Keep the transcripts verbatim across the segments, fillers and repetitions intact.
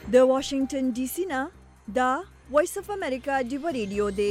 د واشنگټن ډي سي نه دا وایس اف امریکا ډیو ریډیو دی.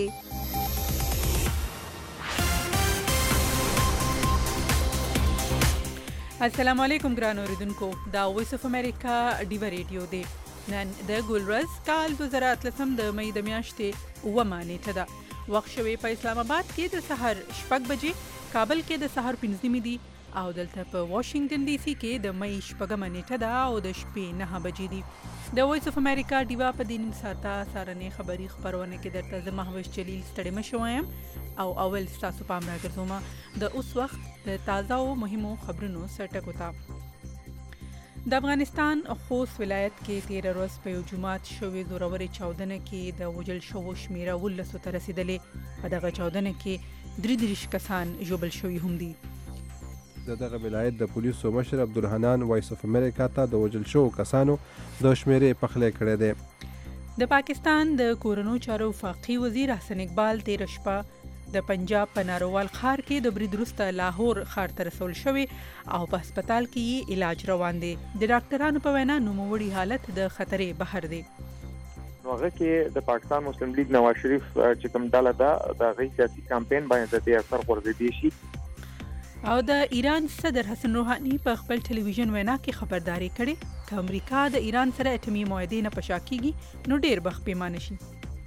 السلام علیکم ګران اوریدونکو، دا وایس اف امریکا ډیو ریډیو دی. نن د ګولرز کال دوه زره اتلسم د مې د میاشتې اومه نیټه ده. وخت شوی په اسلام آباد کې د سحر شپږ بجې، کابل کې د سحر پنځه نیمې دي او دلته په واشنگټن ډي سي کې د مې شپږمه نیټه ده او د شپې نه بجې دي. د وایس اف امریکا ډیوا په دې نیم ساعته سارنې خبري خبرونه کې درته زه مهوش جلیل ستړی مشوم او اول ستاسو پام راګرځوم د اوس وخت د تازه او مهمو خبرونو سرټکو ته. د افغانستان خوست ولایت کې تیر ورځ په یو جماعت شوې زورورې چاودنه کې د وژل شوو شمیره ولسو ته رسیدلې. په دغه چاودنه کې درې دېرش کسان ژوبل شوي هم دي. د دغه ولایت د پولیسو مشر عبدالحنان وایس اف امریکا ته د وژل شوو کسانو د شمیرې پخلی کړی دی. د پاکستان د کورونو چارو وفاقي وزیر حسن اقبال تیر شپه د پنجاب په ناروال ښار کې د برید وروسته لاهور ښار ته رسول شوی او په هسپتال کې یې علاج روان دی. د ډاکټرانو په وینا نوموړي حالت د خطرې بهر دی. هغه کې د پاکستان مسلم لیگ نواز شریف چې کوم ډله ده د غي سیاسي کمپاین باندې د اثر غورځېدي شي. او د ایران صدر حسن روحاني په خپل ټلویزیون وینا کې خبرداري کړې چې امریکا د ایران سره اټومي معاهدې نه پشا کیږي نو ډیر بخ پیمانه شي.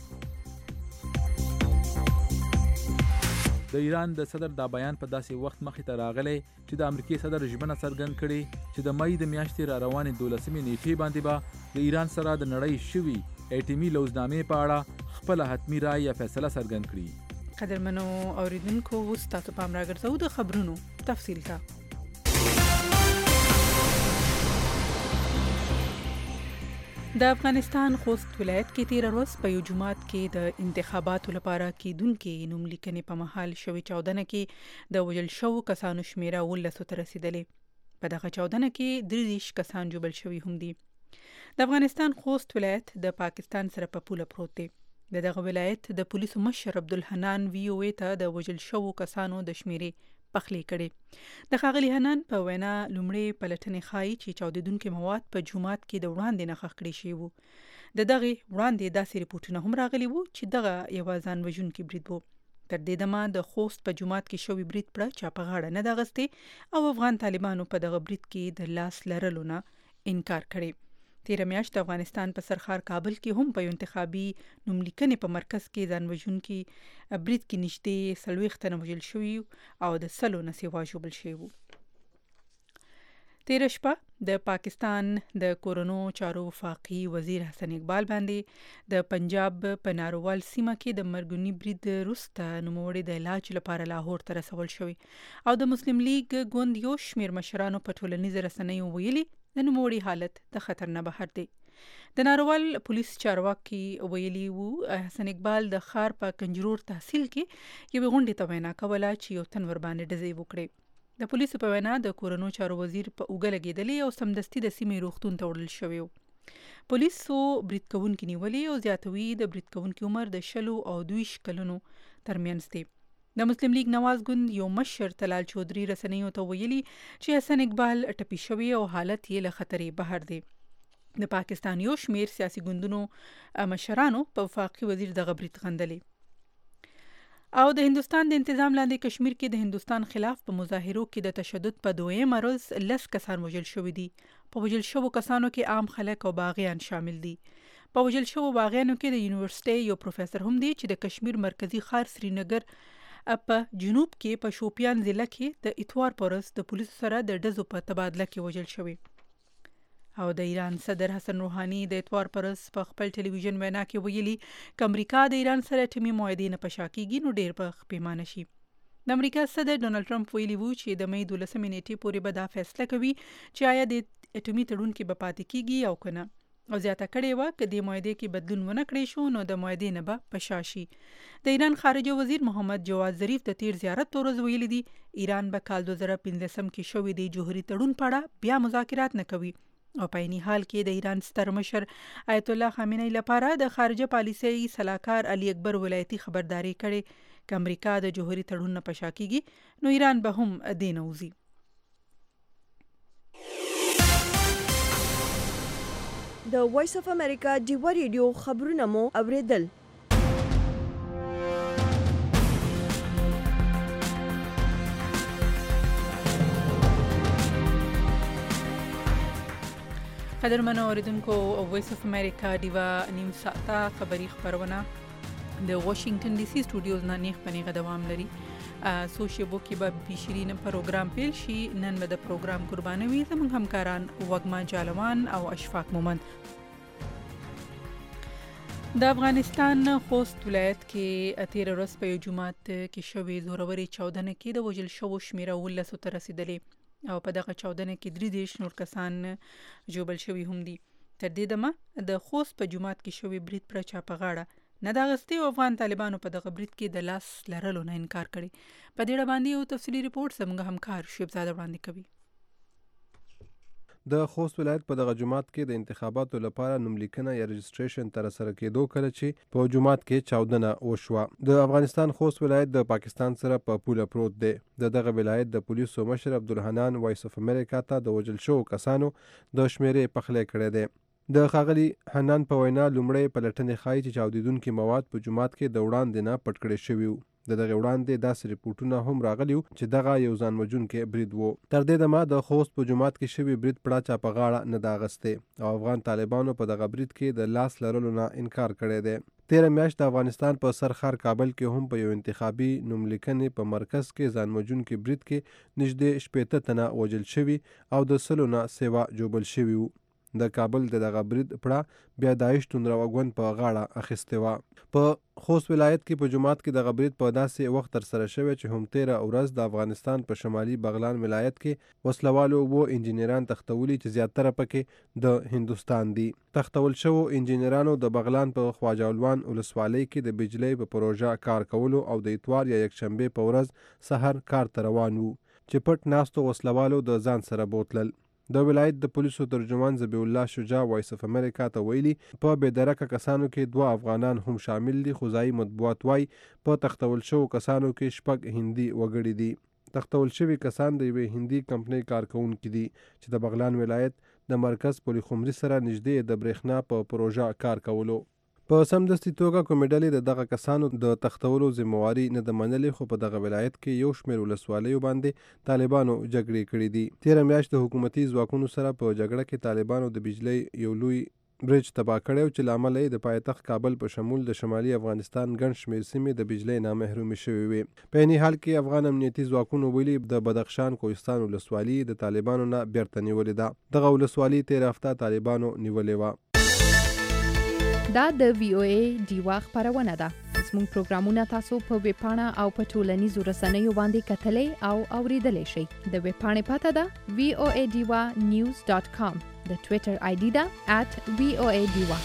د ایران د صدر دا بیان په داسې وخت مخې ته راغلی چې د امریکای صدر ژمنه څرګند کړې چې د مې د میاشتې را روانې دولسمې نیټې باندې به د ایران سره د نړۍ شوي اټومي لوزنامې په اړه خپل حتمي رائے یا فیصله څرګند کړي. قدرمنو اوریدونکو، اوس تاسو پام راګرځو د خبرونو تفصیل ته. د افغانستان خوست ولایت کې تیر ورځ په یو جماعت کې د انتخاباتو لپاره کېدونکو نوم لیکنې په مهال شوې چاودنه کې د وژل شوو کسانو شمیره ولسو ته رسیدلې. په دغه چاودنه کې درې دېرش کسان ژوبل شوي هم دي. د افغانستان خوست ولایت د پاکستان سره په پوله پروت دی. د دغه ولایت د پولیسو مشر عبدالحنان وی او ای ته د وژل شوو کسانو د شمیرې پخلی کړي. د ښاغلي حنان په وینا لومړی پلټنې ښایي چې چاودېدونکي مواد په جومات کې د وړاندې نه ښخ کړي شوي وو. د دغې وړاندې داسې ریپورټونه هم راغلي وو چې دغه یوه ځان وژونکي برید وو. تر دې دمه د خوست په جومات کې شوي برید پړه چا په غاړه نه ده اخیستې او افغان طالبانو په دغه برید کې د لاس لرلو نه انکار کړی. تیره میاشت د افغانستان په سرخار کابل کې هم په یو انتخابي نوملیکنې په مرکز کې ځان وژونکي برید کې نږدې څلوېښت تنه وژل شوي او د سلو نه سوا ژوبل شوي وو. تیره شپه د پاکستان د کورونو چارو وفاقي وزیر حسن اقبال باندې د پنجاب په ناروال سیمه کې د مرګوني برید وروسته نوموړي د علاج لپاره لاهور ته رسول شوی او د مسلم لیگ ګوند یو شمېر مشرانو په ټولنیزو رسنیو ویلي د نوموړي حالت د خطر نه بهر دی. د ناروال پولیس چارواکي ویلي وو حسن اقبال د ښار په کنجرور تحصیل کې یوې غونډې ته وینا کوله چې یو تن ورباندې ډزې وکړې. د پولیسو په وینا د کورونو چارو وزیر په اوږه لګېدلی او سمدستي د سیمې روغتون ته وړل شوی و. پولیسو برید کوونکي نیولي او زیاتوي د برید کوونکي عمر د شلو او دویشت کلونو ترمنځ دی. د مسلم لیگ نواز ګوند یو مشر طلال چودھری رسنیو ته ویلي چې حسن اقبال ټپي شوی او حالت یې له خطرې بهر دی. د پاکستان یو شمېر سیاسي ګوندونو مشرانو په وفاقي وزیر دغه برید غندلی. او د هندوستان د انتظام لاندې کشمیر کې د هندوستان خلاف په مظاهرو کې د تشدد په دویمه ورځ لس کسان وژل شوي دي. په وژل شوو کسانو کې عام خلک او باغیان شامل دي. په وژل شوو باغیانو کې د یونیورسيټي یو پروفیسور هم دی چې د کشمیر مرکزی ښار سرینګر په جنوب کې په شوپیان ضلع کې د اتوار پر ورځ د پولیسو سره د ډزو په تبادله کې وژل شوی. او د ایران صدر حسن روحاني د اتوار پر ورځ په خپل ټلویزیون وینا کې ویلي چې امریکا د ایران سره اټومي معاهدې نه پشا کیږي نو ډیر بخ پیمانه شي. د امریکا صدر ډونالد ټرمپ ویلي وو چې د مې دولسمې نیټې پورې به دا فیصله کوي چې آیا د اټومي تړون کې به پاتې کیږي او کنه. او زیاته کړې وه که د معاهدې کې بدلون ونه کړی شو نو د معاهدې نه به پشا شي. د ایران خارجه وزیر محمد جواد ظریف د تیر زیارت پر ورځ ویلي دي ایران به کال دوه زره پنځلسم کې شوي د جوهري تړون په اړه بیا مذاکرات نه کوي او په عیني حال کې د ایران ستر مشر آیت الله خامنه‌ای لپاره د خارجه پالیسۍ سلاکار علي اکبر ولایتي خبرداري کړې که امریکا د جوهري تړون نه پشا کیږي نو ایران به هم دې نه وځي. د وایس اف امریکا ډیوا ریډیو خبرونه مو اوریدل. قدرمنو اوریدونکو، وایس اف امریکا ډیوا نیم ساعته خبری خبرونه د واشنگټن ډي سي سټوډیوز نه نیغ پنیغه دوام لري. سو شیبو کې به بیشرین پروګرام پیل شي. نن به د پروګرام قربانوي زموږ همکاران وګما جالوان او اشفاق مومند. د افغانستان خوست ولایت کې تیر ورځ په یو جومات کې شوې زوروري چاودنه کې د وژل شوو شمیره ولسو ته رسیدلې او په دغه چاودنه کې درې دېرش نور کسان ژوبل شوي هم دي. تر دې دمه د خوست په جومات کې شوې برید پر چا په غاړه نه د اغستې او افغان طالبانو په دغه برید کې د لاس لرلو نه انکار کړي. په دې اړه باندې یو تفصیلي ریپورت زموږ همکار شیبزاده وړاندې کوي. د خوست ولایت په دغه جومات کې د انتخاباتو لپاره نوملیکنه یا رجسټریشن تر سره کېدو کله چې په جومات کې چاودنه وشوه. د افغانستان خوست ولایت د پاکستان سره په پوله پروت دی. د دغه ولایت د پولیسو مشر عبدالحنان وایس اف امریکا ته د وژل شوو کسانو د شمیرې پخلی کړی دی. د ښاغلي حنان په وینا لومړی پلټنې ښایي چې چاودیدونکي مواد په جومات کې د وړاندې نه پټ کړی شوي وو. د دغه وړاندې داسې ریپورټونه هم راغلي وو چې دغه یو ځان وژونکی برید و. تر دې دمه د خوست په جومات کې شوي برید پړه چا په غاړه نه ده اغستې او افغان طالبانو په دغه برید کې د لاس لرلو نه انکار کړی دی. تیره میاشت د افغانستان په سرخار کابل کې هم په یو انتخابي نوملیکنې په مرکز کې ځان وژونکي برید کې نږدې شپېته تنه وژل شوي او د سلو نه سیوا ژوبل شوي وو. د کابل د دغه برید پړه بیا داعش توندروګون په غاړه اخیستې وه. په خوست ولایت کې په جومات کې دغه برید په داسې وخت ترسره شوی چې هم تیره ورځ د افغانستان په شمالي بغلان ولایت کې وسلوالو و انجینران تختولي چې زیاتره پکې د هندوستان دي. تختول شوو انجینرانو د بغلان په خواجه‌الوان ولسوالۍ کې د بجلی په پروژه کار کولو او د اتوار یا یکشنبې په ورځ سحر کار ته روان وو چې پټ ناستو وسلوالو د ځان سره بوتلل. د ولایت د پولیسو ترجمان ذبیح الله شجاع وایس اف امریکا ته ویلي په بېدرکه کسانو کې دوه افغانان هم شامل دي، خو ځایي مطبوعات وایي په تختول شوو کسانو کې شپږ هندي وګړي دي. تختول شوي کسان د یوې هندي کمپنۍ کارکوونکي دي چې د بغلان ولایت د مرکز پل خمري سره نږدې د برېښنا په پروژه کار کولو. په سمدستي توګه کومې ډلې د دغه کسانو د تختولو ذمواري نه ده منلې، خو په دغه ولایت کې یو شمېر ولسوالیو باندې طالبانو جګړې کړې دي. تیره میاشت د حکومتي ځواکونو سره په جګړه کې طالبانو د بجلی یو لوی برج تباه کړی چې له امله یې د پایتخت کابل په شمول د شمالي افغانستان ګڼ شمېر سیمې د بجلی نه محرومې شوې وې. په عیني حال کې افغان امنیتي ځواکونو ویلي د بدخشان کوهستان ولسوالي د طالبانو نه بیرته نیولې ده. دغه ولسوالي تېره هفته طالبانو نیولې وه. دا د وی او ای ډیوا خبرونه ده. زموږ پروګرامونه تاسو په ویب پاڼه او په ټولنیزو رسنیو باندې کتلای او اوریدلای شئ. د ویب پاڼې پته ده وی او ای ډیوا نیوز ډاټ کام. د ټوئیټر آی ډي ده ات وی او ای ډیوا.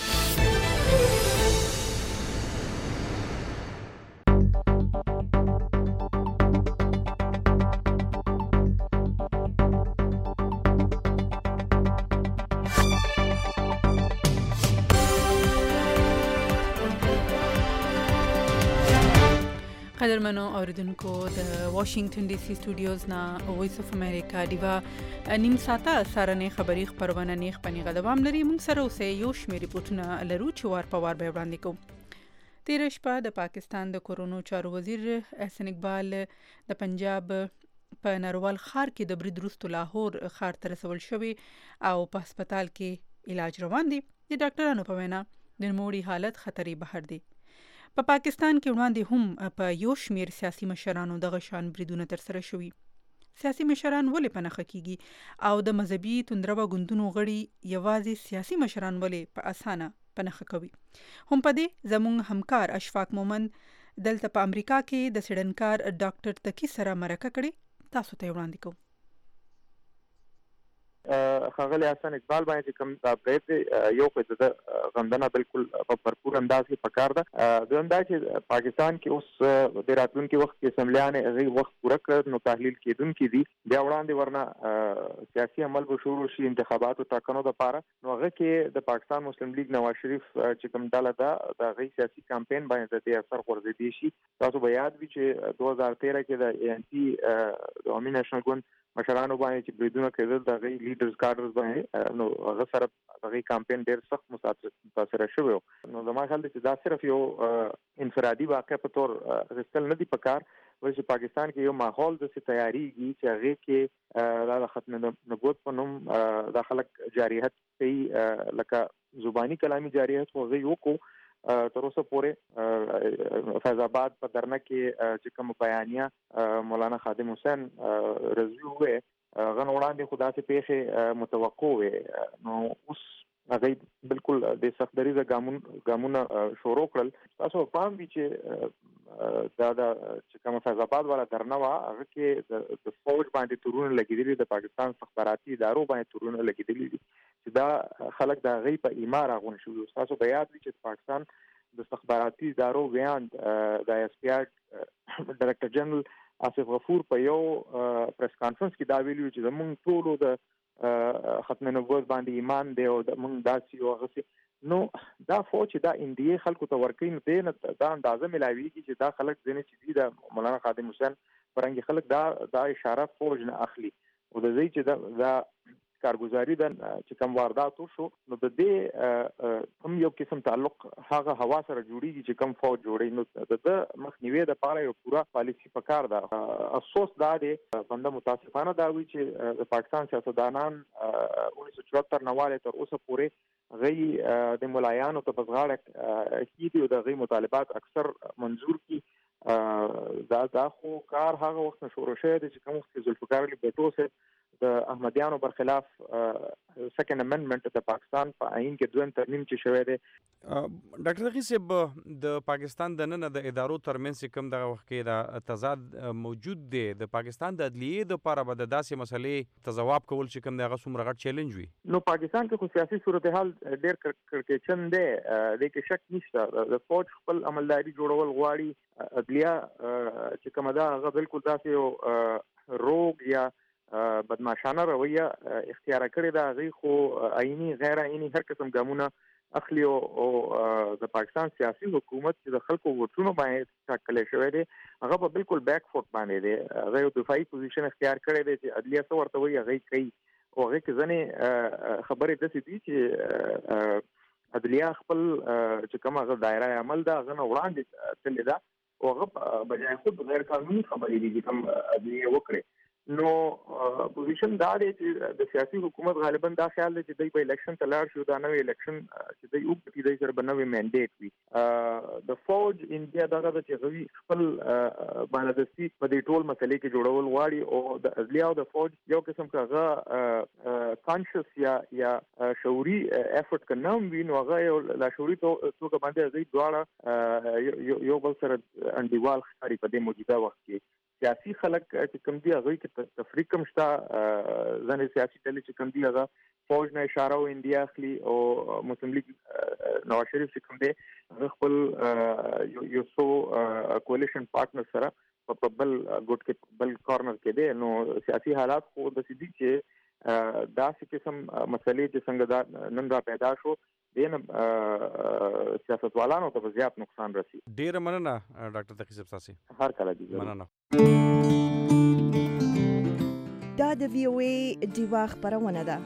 قدرمنو اوریدونکو، د واشنگټن ډي سي سټوډیوز نه وایس اف امریکا ډیوا نیم ساعته سارنې خبری خبرونه نیغ پنیغه دوام لري. موږ سره اوسه یو شمېر ریپورټونه لرو چې وار په وار به وړاندې کوو. تیره شپه د پاکستان د کورونو چارو وزیر احسن اقبال د پنجاب په ناروال ښار کې د برید وروسته لاهور ښار ته رسول شوی او په هسپتال کې علاج روان دي. د ډاکټرانو په وینا د نوموړي حالت خطرې بهر دی. په پا پاکستان کې وړاندې هم په یو شمېر سیاسي مشرانو دغه شان بریدونه ترسره شوي. سیاسي مشران ولې په نښه کیږي او د مذهبي توندرو ګوندونو غړي یوازې سیاسي مشران ولې په اسانه په نښه کوي؟ هم په دې زموږ همکار اشفاق مومند دلته په امریکا کې د سیډنکار ډاکټر تکی سره مرکه کړې. تاسو ته وړاندې کوم. ښاغلی حسن اقبال باندې کوم دا برید یو خو د غندنه بالکل په بھرپور انداز کې پکار ده. دویم دا چې پاکستان کې اوس د راتلونکي وخت کې اسمبلیانې هغې وخت پوره کړ نو تحلیل کېدونکي دي. بیا وړاندې ورنه سیاسي عمل به شروع شي انتخاباتو ټاکنو دپاره. نو هغه کې د پاکستان مسلم لیگ نواز شریف چې کوم ډله ده د هغې سیاسي کمپین باندې د دې اثر غورځېدی شي. تاسو به یاد وي چې دو هزار تیره کې د اے این پي د عوامي نیشنل ګوند مشرانو باندې چې بریدونه کېدل د غي لیډرز کارډرز باندې نو هغه سره د غي کمپاین ډیر سخت متاثر شوی نو زما خیال دی چې دا صرف یو انفرادي واقع په تور غسل نه دی پکار ورته پاکستان کې یو ماحول د تیاریږي چې هغه کې د ختم نبوت په نوم د خلک جاریت کوي لکه زبانی کلامي جاریت خو غي وکړو تر اوسه پورې فیض آباد په درنه کې چې کوم بیانیه مولانا خادم حسین رضوی وې غن وړاندې خدا سے پیښه متوقع وې نو اوس هغه بالکل د سختدري د ګامون ګامونه شروع کړل تاسو پام دي چې دا د چې کوم فیض آباد والا درنه وا هغه کې د فوج باندې تورونه لګیدلي د پاکستان استخباراتي ادارو باندې تورونه لګیدلي دي چې دا خلک د غي په ایمار غون شو تاسو بیا دي چې پاکستان د استخباراتي ادارو بیان د اس پی آر ډایرکټر جنرال آصف غفور په یو پریس کانفرنس کې دا ویلو چې موږ ټول د ختم نبوت باندې ایمان دی او د موږ داسې او غسي نو دا فوج دا انډیا خلکو ته ورکین دی نه دا اندازه ملاویږي چې دا خلک ځنه چې د مولانا خادم حسین پرنګ خلک دا دا اشاره فوج نه اخلي او د دې چې دا, دا کارګزاري د چې کوم واردات وشو نو د دې هم یو قسم تعلق هغه هوا سره جوړیږي چې کوم فوج جوړي نو د مخنیوي د پاره یو پورا پالیسی پکار ده افسوس دا دی بنده متاسفانه دا وی چې د پاکستان سیاستدانان انیس سو چوهتر نواله تر اوسه پورې غي د ملایانو ته بزغاړه کیدي او د غي مطالبات اکثر منظور کی دا دا خو کار هغه وخت شروع شوی دی چې کوم وخت ذوالفقار علی بټو سره د احمدیانو برخلاف سیکنډ امندمنت د پاکستان په آئین کې دویم ترمیم چې شوی دی ډاکټر رقیب صاحب د پاکستان د نن د ادارو ترمنځ کوم دغه وخت کې د تضاد موجود دی د پاکستان د عدلیې د لپاره به د داسې مسلې تجواب کول چې کوم دغه څومره غټ چیلنج وي نو پاکستان کې خو سیاسي صورتحال ډېر کړکېچن دی د کې شک نشته د فوج خپل عملداري جوړول غواړي عدلیه چې کومه ده هغه بالکل داسې روغ یا بدمعشانه رویه اختیار کړې ده غي خو آئینی غیر آئینی هر قسم ګامونه اخلي او د پاکستان سیاسي حکومت چې د خلکو ووټونو باندې ټاکل شوی دی هغه په بالکل بیک فوټ باندې دی هغه یو دفاعي پوزیشن اختیار کړی دی چې عدلیه څه ورته وایي هغه کوي او هغه کې ځنې خبرې داسې دي چې عدلیه خپل چې کومه هغه دایره عمل ده هغه نه وړاندې تللی ده او هغه بجای خود غیر قانوني خبرې دي چې کوم عدلیه وکړي نو پوزیشن دا دی چې د سیاسي حکومت غالبا دا خیال دی چې دوی په الیکشن ته لاړ شي دا نوې الیکشن چې دوی وکړي دوی سره به نوې منډیټ وي د فوج انډیا دغه د چې غوي خپل بالادستي په دې ټول مسلې کې جوړول غواړي او د عدلیه او د فوج یو قسم کاغه کانشس یا یا شعوري افورت کنم وی نو هغه یو لا شعوري توګه باندې دوی دواړه یو بل سره انډیوال ښکاري په دې موجوده وخت کې سیاسي خلک چې کوم دی هغه کې تفریق کم شته ځنې سیاسي ډلې چې کوم دی هغه فوج نه اشاره او انډیا اخلي او مسلم لیگ نواز شریف چې کوم دی هغه خپل یو څو کولیشن پارټنر سره په بل ګوټ کې بل کارنر کې دی نو سیاسي حالات خو د سیدي چې داسې قسم مسلې چې څنګه نن را پیدا شو دین سیاستوالانو ته زیات نقصان رسی ډیر مننه ډاکټر تقی صاحب تاسو هر کله دي مننه دا د وی او ای دیوا خبرونه ده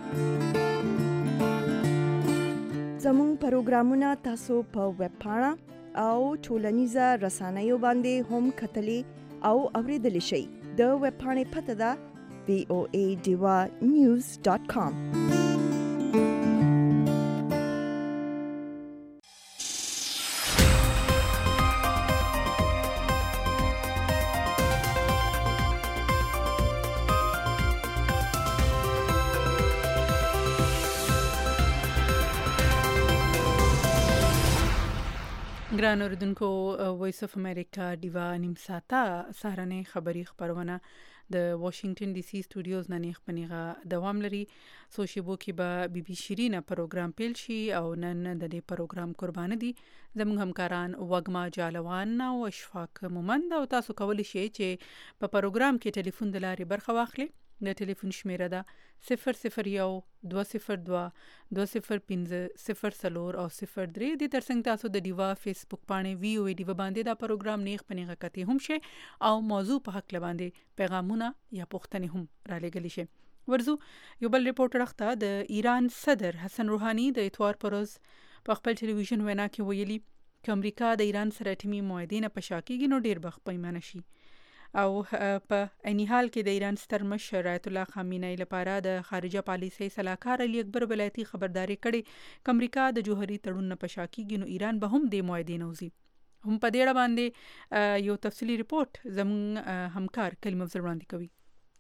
زموږ پروګرامونه تاسو په ویب پاڼه او ټولنیزه رسنیو باندې هم کتلی او اوریدلی شئ د ویب پاڼې پته ده وی او ای دیوا نیوز ډاٹ کام ګران اوریدونکو وایس اف امریکا دیوا نیم ساته سهارنۍ خبری خبرونه د واشنگټن ډي سي سټوډیوز نه نیخ پنیغه دوام لري سوشيبو کې به بي بي شيرینه پروګرام پیل شي او نن د دې پروګرام قربان دي زموږ همکاران وګما جالوان او اشفاق مومند او تاسو کولی شئ چې په پروګرام کې ټلیفون د لارې برخه واخلئ د ټلیفون شمیره ده صفر صفر یو دوه صفر دوه دوه صفر پنځه صفر څلور او صفر درې. د ترڅنګ تاسو د ډیوا فیسبوک باندې وی او ای ډیوا باندې دا پروګرام نیغ پنیغه کتی هم شي او موضوع په حق لباندې پیغامونه یا پوښتنې هم را لګلی شي. ورزو یو بل ریپورټر اخته د ایران صدر حسن روحانی د اتوار پروز په خپل ټلویزیون وینا کې ویلي چې امریکا د ایران سره اټومي معاهدې نه په شا کېږي نو ډیر بخت پیمانه شي او په عیني حال کې د ایران ستر مشر آیت الله خامنه‌ای لپاره د خارجه پالیسۍ صلاحکار علي اکبر ولایتي خبرداري کړې چې امریکا د جوهري تړون نه په شا کېږي نو ایران به هم د معاهدې نه وځي. هم په دې اړه باندې یو تفصیلي ریپورت زموږ همکار کلیم افضل وړاندې کوي.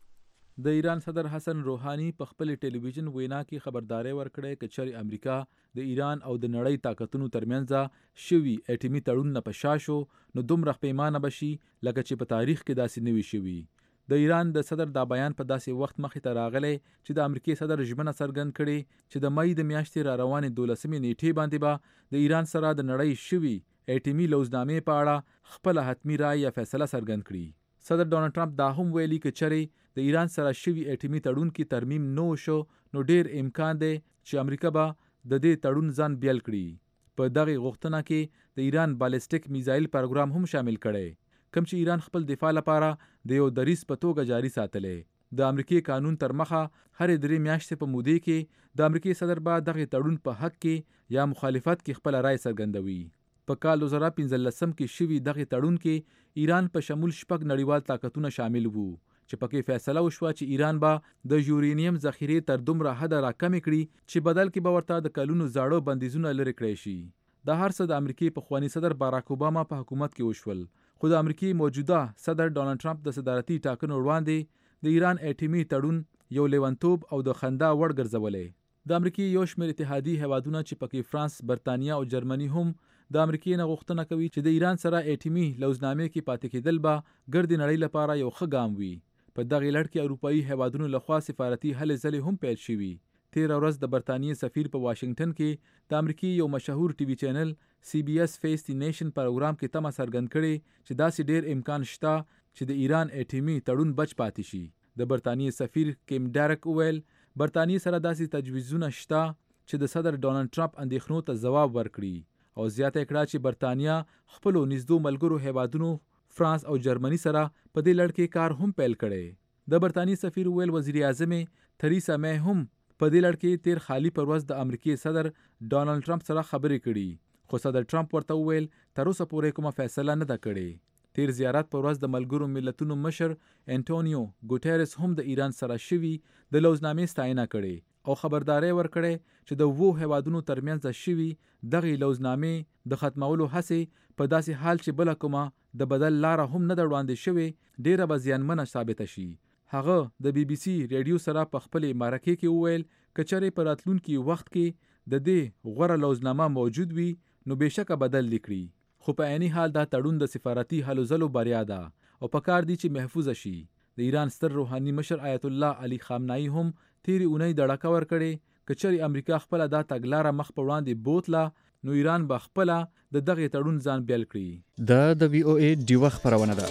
د ایران صدر حسن روحانی په خپل ټلویزیون وینا کې خبرداري ورکړې چې چېرې امریکا د ایران او د نړۍ طاقتونو ترمنځ شوي اټومي تړون نه په شا شو نو دومره پیمانه بشي لکه چې په تاریخ کې داسې نه وي شوي. د ایران د صدر دا بیان په داسې وخت مخې ته راغلی چې د امریکای صدر ژمنه څرګند کړې چې د مئی د میاشتې را روانې دولسمې نیټې باندې به د ایران سره د نړۍ شوي اټومي لوزنامې په اړه خپل حتمی رائے یا فیصله څرګند کړي. صدر ډونالد ټرمپ دا هم ویلي چې چېرې د ایران سره شوي اټومي تړون کې ترمیم نه شو نو ډیر امکان دی چې امریکا به د دې تړون ځان بیل کړي. په دغه غوښتنه کې د ایران بالستیک میزایل پروګرام هم شامل کړي کوم چې ایران خپل دفاع لپاره د یو دریځ په توګه جاري ساتلی. د امریکای قانون تر مخه هر درې میاشتې په مودې کې د امریکای صدر به دغه تړون په حق کې یا مخالفت کې خپل رائے څرګندوي. په کال دوه زره پنځلسم کې شوي دغه تړون کې ایران په شمول شپږ نړیوال طاقتونه شامل وو چې پکې فیصله وشوه چې ایران به د یورینیم ذخیرې تر دومره حده راکمې کړي چې بدل کې به ورته د کلونو زاړه بندیزونه لرې کړی شي. دا هر څه د امریکای پخوانی صدر باراک اوباما په حکومت کې وشول خو د امریکای موجوده صدر ډونالد ټرمپ د صدارتي ټاکنو وړاندې د ایران اټومي تړون یو لیونتوب او د خندا وړ ګرځولې. د امریکای یو شمېر اتحادي هیوادونه چې پکې فرانس، برتانیا او جرمني هم د امریکای نه غوښتنه کوي چې د ایران سره اټومي لوزنامې کې پاتې کېدل به ګرد نړۍ لپاره یو ښه ګام وي. په دغه لړ کې اروپایي هیوادونو لخوا سفارتي هلې ځلې هم پیل شوي. تیر ورځ د برتانیې سفیر په واشنگټن کې د امریکای یو مشهور ټي وي چینل سی بي اس فیس دی نیشن پروګرام کې تمه څرګند کړي چې داسې ډیر امکان شته چې د ایران اټومي تړون بچ پاتې شي. د برتانیې سفیر کیم ډارک وویل برتانیې سره داسې تجویزونه شته چې د صدر ډونالد ټرمپ اندېښنو ته ځواب ورکړي او زیاته کړه چې برتانیا خپلو نږدې ملګرو هیوادونو فرانس او جرمني سره په دې لړ کې کار هم پیل کړي. د برتانیې سفیر ویل وزیر اعظم تریسا مې هم په دې لړ کې تیر خالی پر ورځ د امریکای صدر ډونالد ټرمپ سره خبرې کړي خو صدر ټرمپ ورته ویل تر اوسه پورې کومه فیصله نه ده کړې. تیر زیارت پر ورځ د ملګرو ملتونو مشر انټونیو ګوټیرس هم د ایران سره شوي د لوزنامې ستاینه کړې او خبرداري ورکړې چې د وو هیوادونو ترمنځ شوي دغه لوزنامې د ختمولو هڅې په داسې حال چې بل کومه د بدل لار هم نه وړاندې شوي ډیره به زیانمنه ثابت شي. هغه د بي بي سي ریډیو سره په خپل مرکه کې وویل کچره په راتلونکي وخت کې د دې غوړه لوزنامه موجود وي نو بهشکه بدل لیکړي خو په عیني حال دا تړون د سفارتي هلو ځلو بریا ده او په کار دی چې محفوظ شي. د ایران ستر روحاني مشر آیت الله علي خامنه‌ای هم تیری اونۍ دړکه ورکړي کچري امریکا خپل دا تګلاره مخ په وړاندې بوتله نو ایران به خپل د دغه تړون ځان بیل کړي. دا د وی او ای ډیوه خبرونه ده.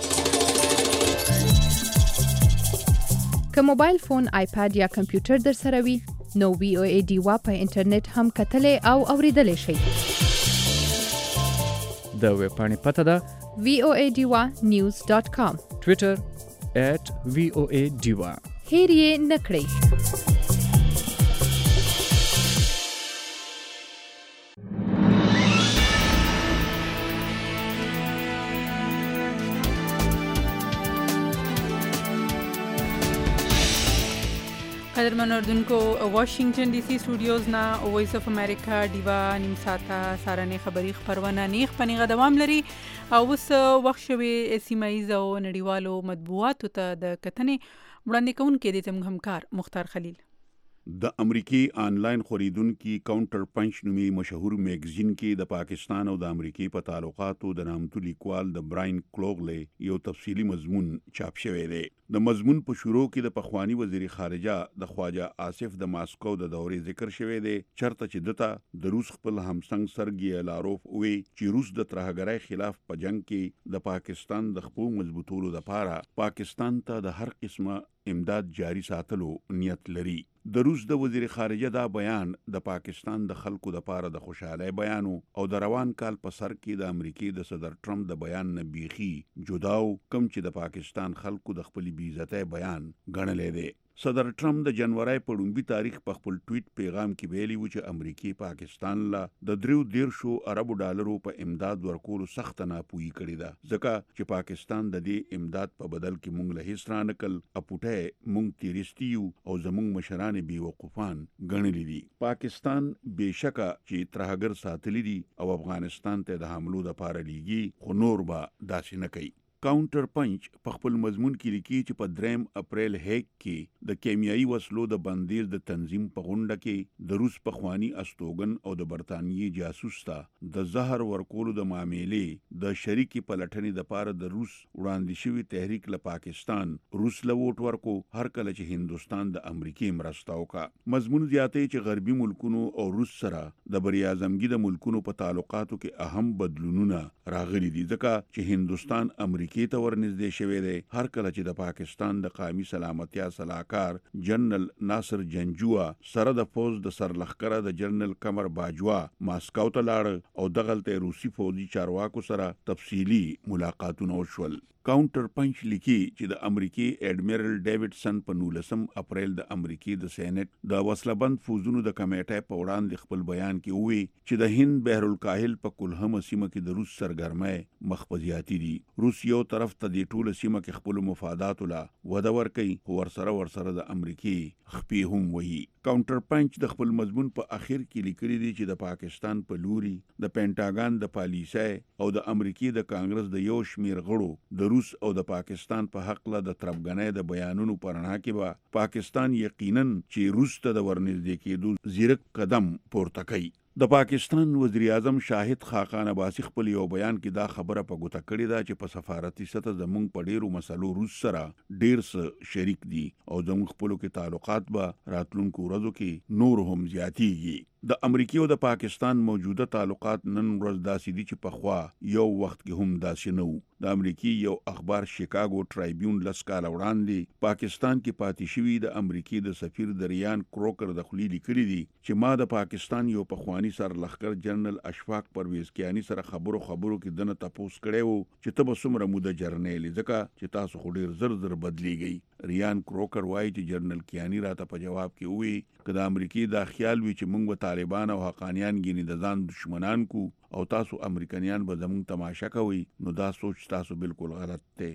که موبایل فون، آیپاد یا کمپیوټر در سره وي نو وی او ای ډیوه په انټرنیټ هم کتلې او اوریدلې شئ. د ویب پاڼې پته ده وی او ای ډیوه نیوز ډاټ کام، ټویټر ایٹ وی او ای ډیوه. هیر یې نه کړئ. قدرمن اردوونکو واشنگټن ډي سي سټوډیوز نه وایس اف امریکا ډیوا نیم ساعته سارنې خبري خبرونه نیغ پنیغه دوام لري او اوس وخت شوی سیمه ییز او نړیوالو مطبوعاتو ته د کتنې وړاندې کوونکي دي زموږ همکار مختار خلیل. د امریکای آنلاین خریدونکو کاونټر پنچ نومي مشهور میگزین کې د پاکستان او د امریکای په تعلقاتو د نامتو لیکوال د براین کلوغلی یو تفصیلی مضمون چاپ شوی دی. د مضمون په شروع کې د پخوانی وزیر خارجه د خواجه آصف د ماسکو د دورې ذکر شوی دی، چرته چې دته د روس خپل همسنګ سرګي لاروف وی چې روس د ترهګرۍ خلاف په جنگ کې د پاکستان د خپل مضبوطولو لپاره پاکستان ته د هر قسمه امداد جاری ساتلو نیت لري. د روس د وزیر خارجه دا بیان د پاکستان د خلکو لپاره د خوشحالۍ بیان او د روان کال په سر کې د امریکای د صدر ټرمپ د بیان نه بیخي جداو کم چې د پاکستان خلکو د خپل بی عزتۍ بیان ګڼلې دی. صدر ټرمپ د جنوري په لومبي تاریخ په خپل ټویټ پیغام کې ویلي و چې امریکای پاکستان له د دریو دیرشو اربو ډالرو په امداد ورکولو سخت ناپوهي کړې ده، ځکه چې پاکستان د دې امداد په بدل کې مونږ له هیڅ رانکل اپوټه مونږ تیرستیو او زمونږ مشران بي وقوفان ګڼلې دي. پاکستان بهشکه چې ترهګر ساتلی دي او افغانستان ته د حملو لپاره لیږي، خو نور به داسې نه کوي. کاونټر پنچ په خپل مضمون کې لیکي چې په دریم اپریل هیګ کې د کیمیاوي وسلو د بندیز د تنظیم په غونډه کې د روس پخوانی استوګن او د برتانیې جاسوس ته د زهر ورکولو د معاملې د شریکي پلټنې لپاره د روس وړاندې شوی تحریک له پاکستان روس له ووټ ورکو هر کله چې هندستان د امریکای مرسته وکړه. مضمون زیاتې چې غربي ملکونو او روس سره د بر اعظمګي د ملکونو په تعلقاتو کې اهم بدلونونه راغلي دي، ځکه چې هندستان امریکای کی ته ورنږدې شوی دی. هر کله چې د پاکستان د قومي سلامتیا صلاحکار جنرال ناصر جنجوا سره د فوج د سرلښکره د جنرال قمر باجوا ماسکو ته لاړ او دغلته روسي فوجي چارواکو سره تفصیلی ملاقاتونه وشول. کاونټر پنچ لیکي چې د امریکای اډمیرل ډیوډسن په نولسم اپریل د امریکای د سېنات د وسلبند فوجونو د کمیټې په وړاندې خپل بیان کې وویل چې د هند بحر الکاهل په کلهم سیمه کې د روس سرګرمۍ مخفزياتي دي. روس یو طرف ته د ټوله سیمه کې خپل مفادات لا وده ورکي، ورسره ورسره د امریکای خپې هم وایي. کاونټر پنچ د خپل مضمون په اخر کې لیکلي دي چې د پاکستان په لوري د پینټاګان د پالیسۍ او د امریکای د کانګرس د یو شمیر غړو د روس او د پاکستان په حق له د تربګنۍ د بیانونو پرنا کې به پاکستان یقینا چې روس ته د ورنږدې کېدو زیرک قدم پورته کوي. د پاکستان وزیر اعظم شاهد خاقان عباسی خپل یو بیان کې دا خبره په ګوته کړې ده چې په سفارتي سطح زموږ په ډیرو مسلو روس سره ډیر څه شریک دي او زموږ خپلو کې تعلقات به راتلونکو ورځو کې نور هم زیاتیږي. د امریکای او د پاکستان موجوده تعلقات نن ورځ داسې دي چې پخوا یو وخت کې هم داسې نه وو. د امریکای یو اخبار شیکاګو ټرایبیون لس کاله وړاندې پاکستان کې پاتې شوی د امریکای د سفیر دریان کروکر د خلی لیکلي دي چې ما د پاکستان یو پخوانی سرلښکر جنرال اشفاق پرویز کیانی سره خبرو خبرو کې دنه تپوس کړي وو چې ته به څومره موده جرنیل ځکه چې تاسو خو ډیر زر زر بدلیږئ. ریان کروکر وایي چې جنرال کیانی راته په جواب کې وی که د امریکای دا خیال وی چې موږ طالبان او حقانیان ګینی د ځان دشمنان کو او تاسو امریکایان به زموږ تماشا کوي، نو دا سوچ تاسو بالکل غلط دی.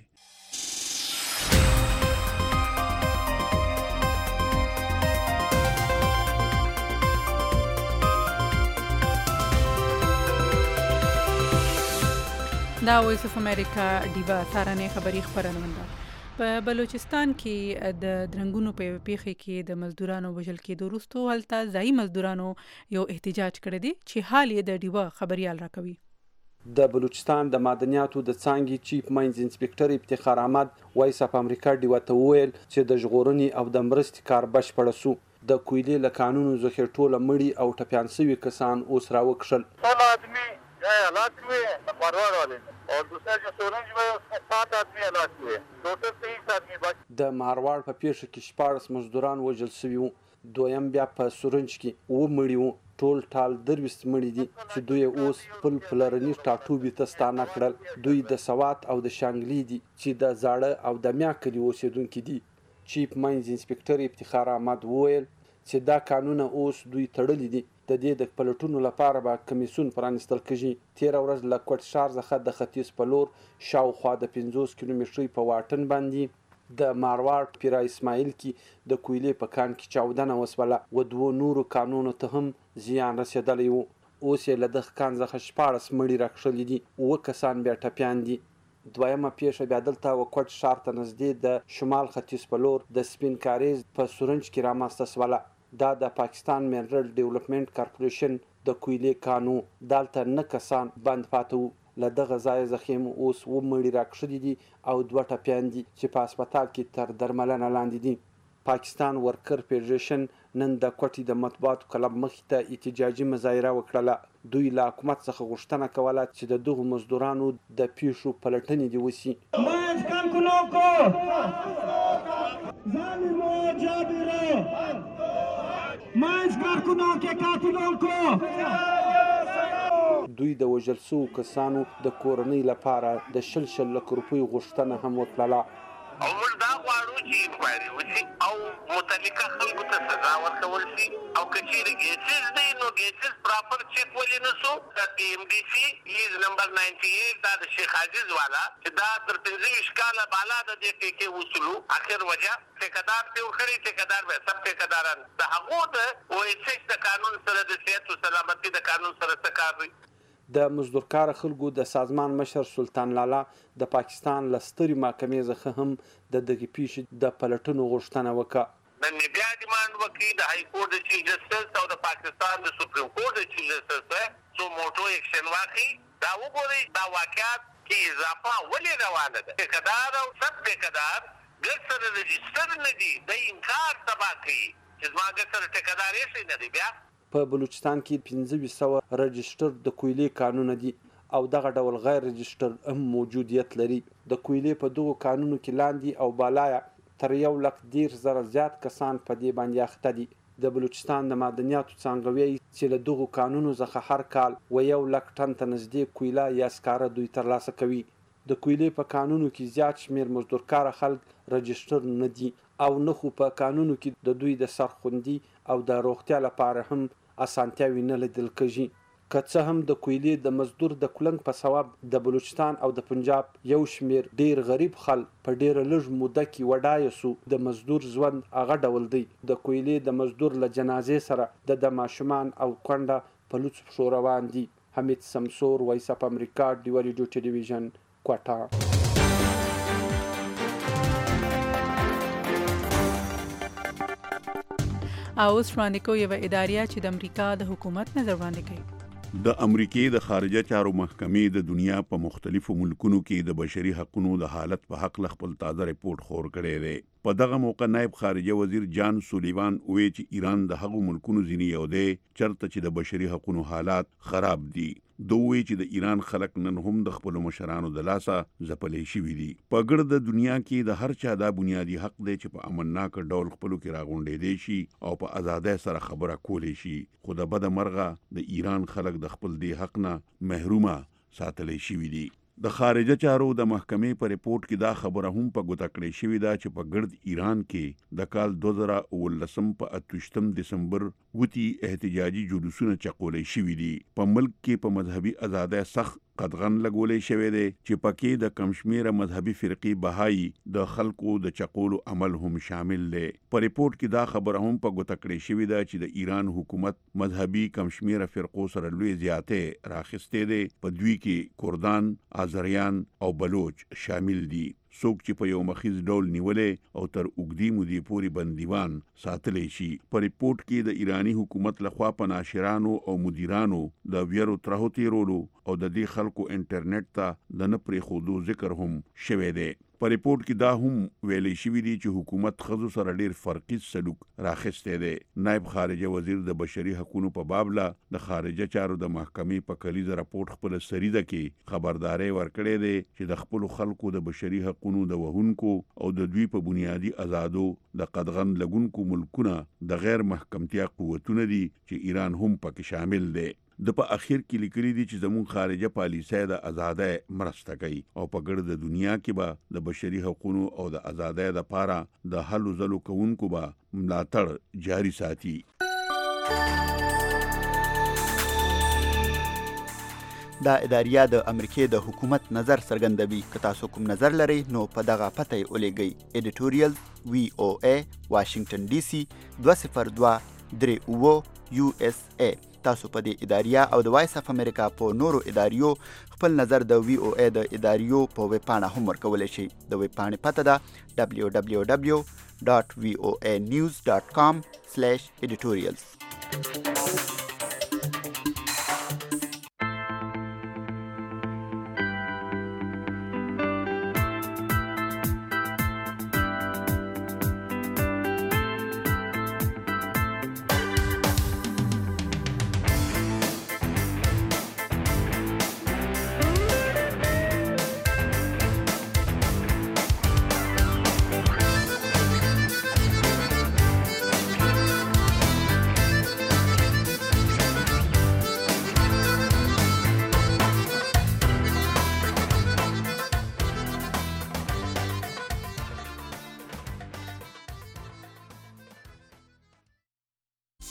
دا وایس اف امریکا ډیوا سارنې خبري خبرونه ده. په بلوچستان کې د درنګونو په پیښه کې د مزدورانو وژل کېدو وروسته هلته ځایي مزدورانو یو احتجاج کړی دی چې حال یې د ډیوا خبريال راکوي. د بلوچستان د معدنیاتو د څانګې چیف ماینز انسپکټر افتخار احمد وایس اف امریکا ډیوا ته وویل چې د ژغورنې او د مرستې کار بشپړ شو. د کویلې له قانونو ذخیره ټوله مړي او ټپیان شوي کسان اوس راوکښل. ټول آدمي हालात हुए फॉरवर्ड वाले और दूसरा जो सोरेंज में सात आदमी हालात हुए टोटल तेईस आदमी बच. د مارواړ په پیښه کې شپاړس مزدوران وژل شوي وو، دویم بیا په سورنج کې اووه مړي وو. ټول ټال درویشت مړي دي چې دوی اوس خپل پلرني ټاټوبي ته ستانه کړل. دوی د سوات او د شانګلي دي چې د زاړه او د میا کلي اوسېدونکي دي. چیف ماینز انسپکټر افتخار احمد وویل چې دا قانونه اوس دوی تړلي دي. د دې د پلټونو لپاره به کمیسیون پرانستل کېږي. تېره ورځ له کوټ ښار څخه د ختیځ په لور شاوخوا د پنځوس کیلومترۍ په واټن باندې د مارواړ پیرا اسماعیل کې د کویلې په کان کې چاودنه وسوله و دوو نورو کانونو ته هم زیان رسېدلی و. اوس یې له دغه کان څخه شپاړس مړي راکښلي دي، اووه کسان بیا ټپیان دي. دویمه پیښه بیا دلته و کوټ ښار ته نږدې د شمال ختیځ په لور د سپین کاریز په سورنج کې رامنځته سوله. دا د پاکستان منرل ډیولپمنٹ کارپوریشن د کویلې کانو دالته نه کسان بند پاتې وو له دغه ځایه زخیم اوس اووه مړي راکښلي دي او دوه ټپیان دي چې په هسپتال کې تر درملنه لاندې دي. پاکستان ورکر فیډریشن نن د کوټې د مطبوعاتو کلب مخې ته احتجاجي مظاهره وکړله. دوی له حکومت څخه غوښتنه کوله چې د دغو مزدورانو د پیښو پلټنې دې وشي. دوی د وژل شوو کسانو د کورنۍ لپاره د شل شل لک روپیو غوښتنه هم وکړله. او موږ دا غواړو چې انکوایري وشي او متعلقه خلکو ته سزا ورکول شي او که چیرې ګیسز دی نو ګیسز پراپر چیک ولې نه سو د پی ایم ډي سي لیز نمبر ناینټي ایټ دا د شیخ عزیز والا چې دا تر پنځه ویشت کاله بالا د دې ټیکې وصولو اخر وجه ټیکدار پرې وکړي ټیکدار به سب ټیکداران د هغو د او ایس ایچ د قانون سره د صحت او سلامتي د قانون سره څه کار دی. د مزدورکار خلکو د سازمان مشر سلطان لالا د پاکستان له سترې محکمې څخه هم د دغې پیښې د پلټنو غوښتنه وکړه. نن یې بیا ډیمانډ وکړي د های کورټ د چیف جسټس او د پاکستان د سپریم کورټ د چیف جسټس څو موټو ایکشن واخلي. دا وګورئ دا واقعات کې اضافه ولې روانه ده. ټیکدار او سب ټیکدار ګډ سره رجسټر نه دي د انکار سبا کوي چې زما ګډ سره ټیکدار یې نه دی. بیا په بلوچستان کې پنځه ویشت سوه رجسټر د کویلې کانونه دي او دغه ډول غیر رجسټر هم موجودیت لري. د کویلې په دغو کانونو کې لاندې او بالایه تر یو لک دېرش زره زیات کسان په دې باندې اخته دي. د بلوچستان د معدنیاتو څانګه وایي چې له دغو کانونو څخه هر کال و یو لک ټن ته نږدې کویله یا سکاره دوی ترلاسه کوي. د کویلې په کانونو کې زیات شمېر مزدورکاره خلک رجسټر نه دي او نه خو په کانونو کې د دوی د سرخوندي او د روغتیا لپاره هم اسانتیاوې نه لیدل کېږي. که څه هم د کویلې د مزدور د کلنګ په ثواب د بلوچستان او د پنجاب یو شمېر ډیر غریب خلک په ډیره لږ موده کې وډایه سو، د مزدور ژوند هغه ډول دی. د کویلې د مزدور له جنازې سره د د ماشومان او کونډه په لوڅو پښو روان دي. حمید سمسور، وایس اف امریکا، ډیوا ریډیو ټلویزیون، کوټه. او اوس وړاندې کوو یوه اداریه چې د امریکا د حکومت نظر وړاندې کوي. د امریکې د خارجه چارو محکمې د دنیا په مختلفو ملکونو کې د بشري حقوقو د حالت په حق له خپل تازه ریپورت خور کړی دی. په دغه موقع نائب خارجه وزیر جان سولیوان وویل چې ایران د هغو ملکونو ځینې یو دی چرته چې د بشري حقوقو حالات خراب دي. دوی وویل چې د ایران خلک نن هم د خپلو مشرانو د لاسه ځپلې شوي دي. په ګرد دنیا کې د هر چا دا بنیادي حق دی چې په امنناک ډول خپلو کې راغونډېدی شي او په ازادۍ سره خبره کولی شي. خو د بده مرغه د ایران خلک د خپل دې حق نه محرومه ساتلې شوي دي. د خارجه چارو د محکمې په ریپورت کې دا خبره هم په ګوته کړې شوې ده چې په ګرد ایران کې د کال دوه زره اوولسم په اتوشتم دسمبر وتی احتجاجي جلوسونه چقولې شوي دي. په ملک کې په مذهبي ازادۍ سخت قدغن لګولې شوی دی چې پکې د کمشمیره مذهبي فرقې بهایي د خلکو د چقولو عمل هم شامل دی. په ریپورت کې دا خبره هم په ګوته کړې شوې ده چې د ایران حکومت مذهبي کمشمیره فرقو سره لوی زیاتې راخستې دی. په دوی کې کردان، آذریان او بلوچ شامل دي. څوک چې په یو مخیز ډول نیولې او تر اوږدې مودې پورې بندیوان ساتلی شي. په ریپورت کې د ایرانی حکومت لخوا په ناشرانو او مدیرانو د ویرو ترهو تیرولو او د دې خلکو انټرنیټ ته د نه پرېښودو ذکر هم شوی دی. په ریپورت کې دا هم ویلې شوي دي چې حکومت ښځو سره ډیر فرقیز سلوک راخستی دی. نائب خارجه وزیر د بشري حقوقو په بابله د خارجه چارو د محکمې په کلیزه راپورټ خپل سریده کې خبرداري ورکړې دی چې د خپل خلکو د بشري حقوقو د وهونکو او د دوی په بنیادی آزادو د قدغن لګونکو ملکونه د غیر محکمتیا قوتونه دي چې ایران هم پکې شامل دی. د په اخر کې لیکلي دي چې زموږ خارجه پالیسۍ د ازادۍ مرسته کوي او په ګرد دنیا کې به د بشري حقوقو او د ازادۍ لپاره د هلو ځلو کوونکو به ملاتړ جاري ساتي. دا اداریه د امریکې د حکومت نظر څرګندوي. که تاسو کوم نظر لرئ نو په دغه پته یې ولیږئ. ایډیټوریل وی او ای واشنگټن ډي سي دوه صفر دوه درې اوه یو اس ای تاسو په دې اداریه او د وایس اف امریکا په نورو اداریو خپل نظر د وی او ای د اداریو په ویب پاڼه هم ورکولی شئ. د ویب پاڼې پته ده دبلیو دبلیو دبلیو ډاټ وی او ای نیوز ډاټ کام سلیش ایډیټوریلز.